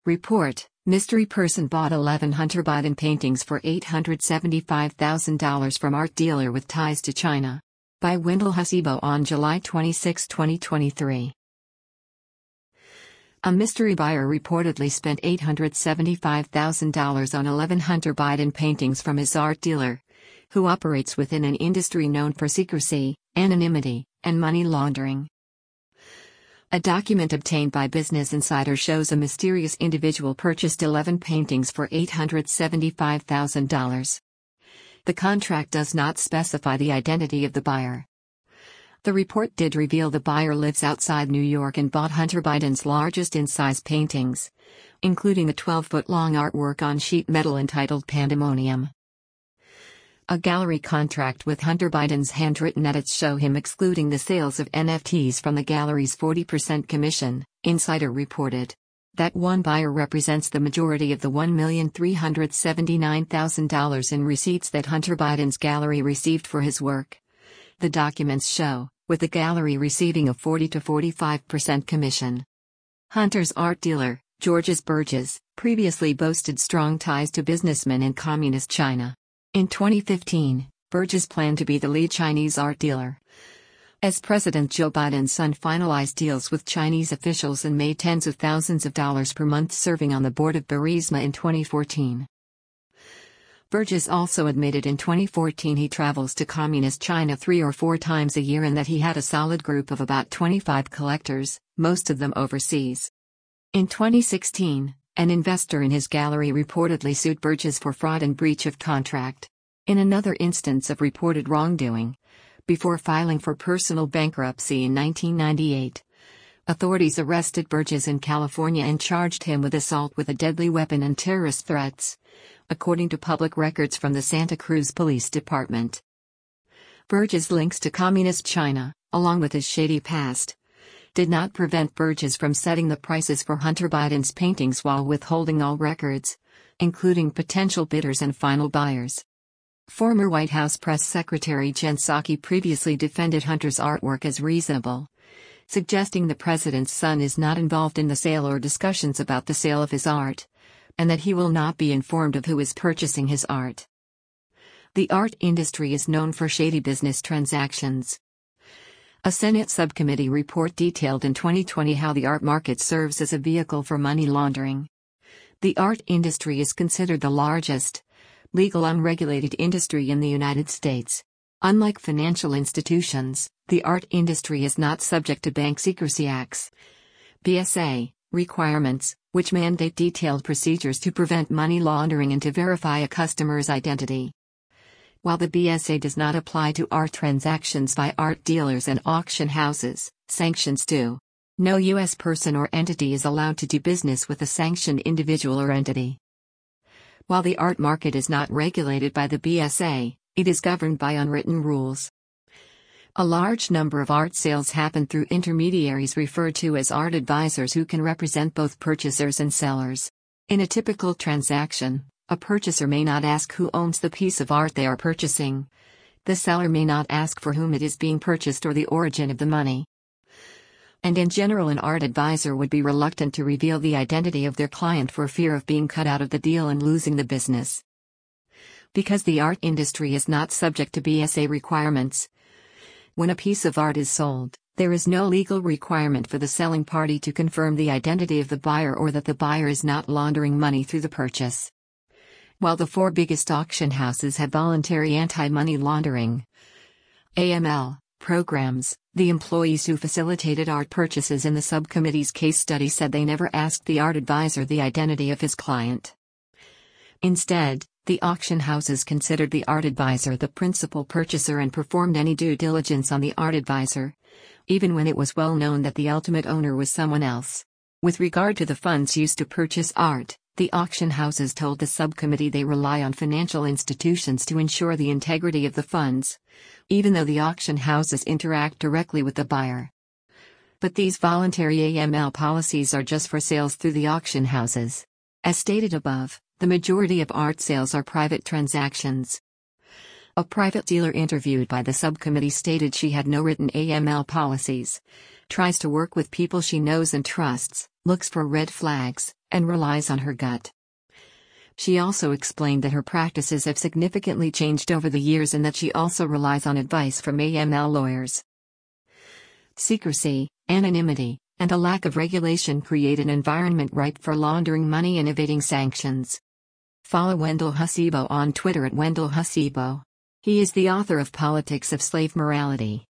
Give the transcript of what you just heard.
Report: Mystery person bought 11 Hunter Biden paintings for $875,000 from art dealer with ties to China. By Wendell Hasebo on July 26, 2023. A mystery buyer reportedly spent $875,000 on 11 Hunter Biden paintings from his art dealer, who operates within an industry known for secrecy, anonymity, and money laundering. A document obtained by Business Insider shows a mysterious individual purchased 11 paintings for $875,000. The contract does not specify the identity of the buyer. The report did reveal the buyer lives outside New York and bought Hunter Biden's largest in-size paintings, including a 12-foot-long artwork on sheet metal entitled Pandemonium. A gallery contract with Hunter Biden's handwritten edits show him excluding the sales of NFTs from the gallery's 40% commission, Insider reported. That one buyer represents the majority of the $1,379,000 in receipts that Hunter Biden's gallery received for his work. The documents show, with the gallery receiving a 40 to 45% commission. Hunter's art dealer, Georges Burgess, previously boasted strong ties to businessmen in communist China. In 2015, Burgess planned to be the lead Chinese art dealer. As President Joe Biden's son finalized deals with Chinese officials and made tens of thousands of dollars per month serving on the board of Burisma in 2014. Burgess also admitted in 2014 he travels to communist China 3 or 4 times a year and that he had a solid group of about 25 collectors, most of them overseas. In 2016, an investor in his gallery reportedly sued Burgess for fraud and breach of contract. In another instance of reported wrongdoing, before filing for personal bankruptcy in 1998, authorities arrested Burgess in California and charged him with assault with a deadly weapon and terrorist threats, according to public records from the Santa Cruz Police Department. Burgess' links to communist China, along with his shady past, did not prevent Burgess from setting the prices for Hunter Biden's paintings while withholding all records, including potential bidders and final buyers. Former White House Press Secretary Jen Psaki previously defended Hunter's artwork as reasonable, suggesting the president's son is not involved in the sale or discussions about the sale of his art, and that he will not be informed of who is purchasing his art. The art industry is known for shady business transactions. A Senate subcommittee report detailed in 2020 how the art market serves as a vehicle for money laundering. The art industry is considered the largest, legal unregulated industry in the United States. Unlike financial institutions, the art industry is not subject to Bank Secrecy Act's BSA requirements, which mandate detailed procedures to prevent money laundering and to verify a customer's identity. While the BSA does not apply to art transactions by art dealers and auction houses, sanctions do. No U.S. person or entity is allowed to do business with a sanctioned individual or entity. While the art market is not regulated by the BSA, it is governed by unwritten rules. A large number of art sales happen through intermediaries referred to as art advisors who can represent both purchasers and sellers. In a typical transaction, a purchaser may not ask who owns the piece of art they are purchasing. The seller may not ask for whom it is being purchased or the origin of the money. And in general, an art advisor would be reluctant to reveal the identity of their client for fear of being cut out of the deal and losing the business. Because the art industry is not subject to BSA requirements, when a piece of art is sold, there is no legal requirement for the selling party to confirm the identity of the buyer or that the buyer is not laundering money through the purchase. While the 4 biggest auction houses have voluntary anti-money laundering (AML) programs, the employees who facilitated art purchases in the subcommittee's case study said they never asked the art advisor the identity of his client. Instead, the auction houses considered the art advisor the principal purchaser and performed any due diligence on the art advisor, even when it was well known that the ultimate owner was someone else. With regard to the funds used to purchase art, the auction houses told the subcommittee they rely on financial institutions to ensure the integrity of the funds, even though the auction houses interact directly with the buyer. But these voluntary AML policies are just for sales through the auction houses. As stated above, the majority of art sales are private transactions. A private dealer interviewed by the subcommittee stated she had no written AML policies, tries to work with people she knows and trusts, looks for red flags, and relies on her gut. She also explained that her practices have significantly changed over the years and that she also relies on advice from AML lawyers. Secrecy, anonymity, and a lack of regulation create an environment ripe for laundering money and evading sanctions. Follow Wendell Hasibo on Twitter @WendellHasibo. He is the author of Politics of Slave Morality.